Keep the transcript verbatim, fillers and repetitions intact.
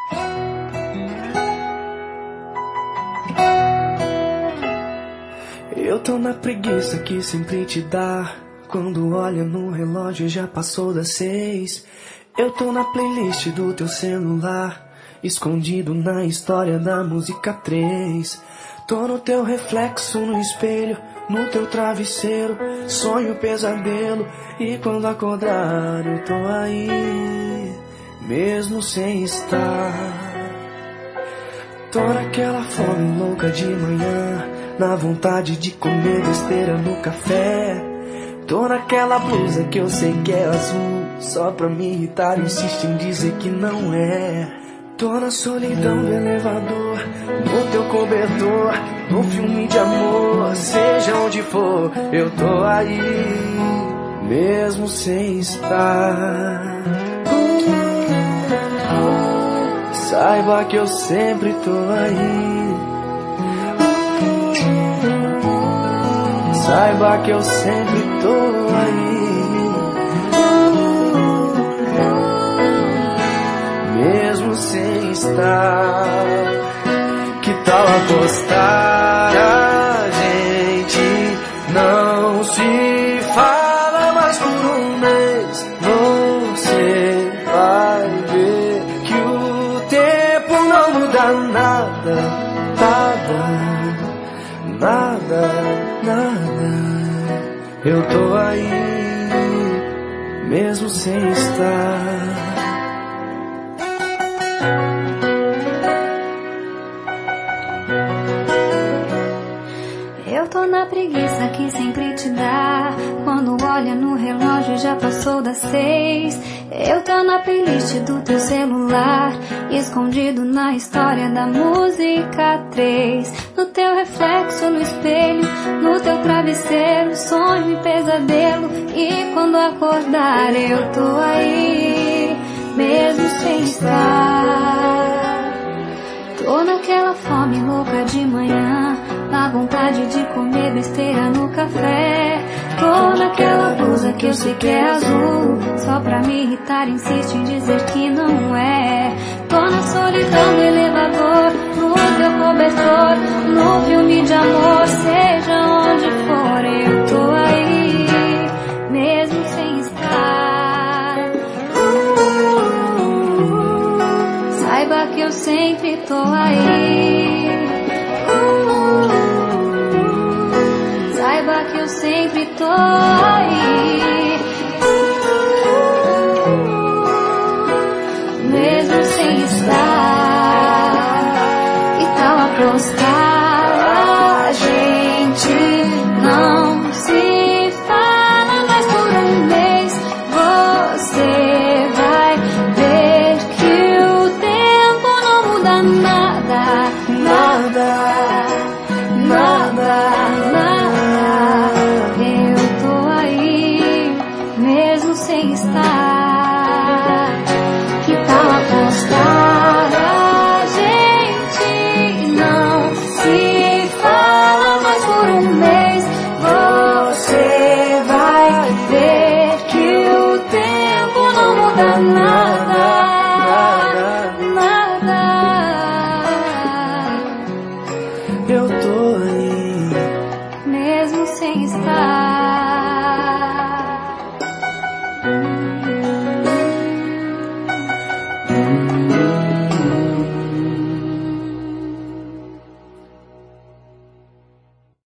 Eu tô na preguiça que sempre te dá. Quando olha no relógio já passou das seis. Eu tô na playlist do teu celular, escondido na história da música três. Tô no teu reflexo no espelho, no teu travesseiro, sonho pesadelo. E quando acordar eu tô aí, mesmo sem estar. Tô naquela fome louca de manhã, na vontade de comer besteira no café. Tô naquela blusa que eu sei que é azul, só pra me irritar insiste em dizer que não é. Tô na solidão do elevador, no teu cobertor, no filme de amor, seja onde for, eu tô aí, mesmo sem estar. Saiba que eu sempre tô aí. Saiba que eu sempre tô aí, mesmo sem estar. Que tal apostar? A gente não se fala mais por um mês. Você vai ver que o tempo não muda nada, nada, nada, nada. Eu tô aí, mesmo sem estar. Eu tô na preguiça que sempre te dá. Quando olha no relógio já passou das seis. Eu tô na playlist do teu celular, escondido na história da música três. No teu reflexo no espelho, no teu travesseiro, sonho e pesadelo. E quando acordar eu tô aí, mesmo sem estar. Tô naquela fome louca de manhã, na vontade de comer besteira no café. Tô naquela blusa que eu sei que é azul, só pra me irritar insiste em dizer que não é. Tô na solidão do elevador, no teu cobertor, no filme de amor, seja onde for, eu tô aí, mesmo sem estar. uh, Saiba que eu sempre tô aí. Saiba que eu sempre tô aí, mesmo sem estar. E tal apostar?